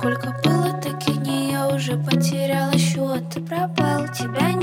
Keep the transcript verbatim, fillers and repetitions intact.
Сколько было таких дней, я уже потеряла счет. Ты пропал, тебя